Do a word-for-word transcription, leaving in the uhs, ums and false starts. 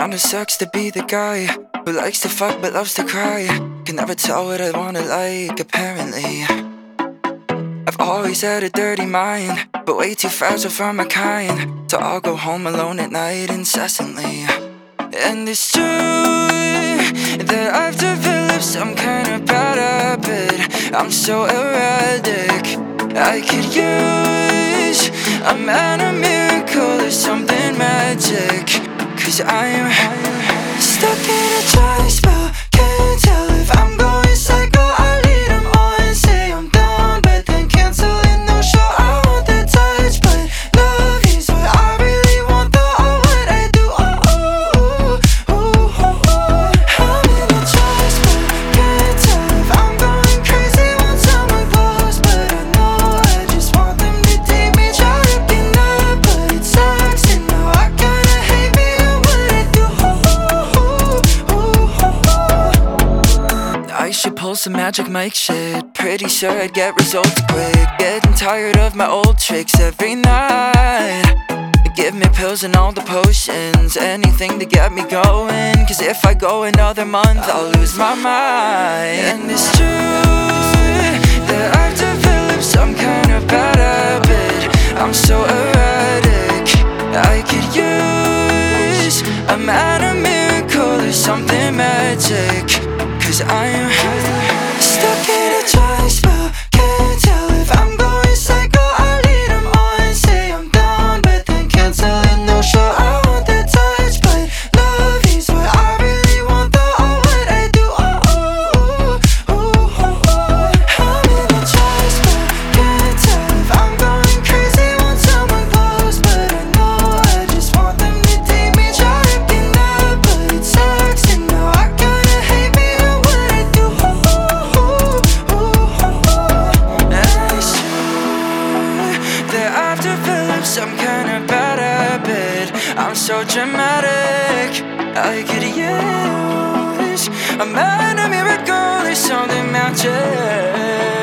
Kinda sucks to be the guy who likes to fuck but loves to cry. Can never tell what I wanna like, apparently. I've always had a dirty mind, but way too fragile for my kind, so I'll go home alone at night incessantly. And it's true that I've developed some kind of bad habit. I'm so erratic. I could use a man, a miracle, or something magic. Cause I'm stuck in a dry spell. Can't tell if I'm going psycho. I lead them on, say I'm down, but then cancel it, no show. I want that touch, but love is what I really want, though. Oh, what I do, oh, oh, oh, oh, oh, oh. I'm in a dry spell. Can't tell if I'm going crazy. Want someone close, but I know I just want them to take me. Try to be up, but it sucks, and now I kinda hate me. I should pull some magic Mike shit. Pretty sure I'd get results quick. Getting tired of my old tricks every night. Give me pills and all the potions, anything to get me going. Cause if I go another month, I'll lose my mind. And it's true that I've developed some kind of bad habit. I'm so erratic. I could use a man, a miracle, or something magic. Cause I'm stuck in a dry spell. Can't tell if I'm going psycho. I lead them on, say I'm down, but then cancel it, no show. I want that touch, but love is what I really want, though. Oh, what I do, oh, oh, oh, oh, oh, oh. I'm in a dry spell. Can't tell if I'm going crazy. Want someone close, but I know I just want them to take me. Try to be up, but it sucks, and now I kinda hate me. I've developed some kind of bad habit. I'm so dramatic. I could use a man, a miracle, or something magic.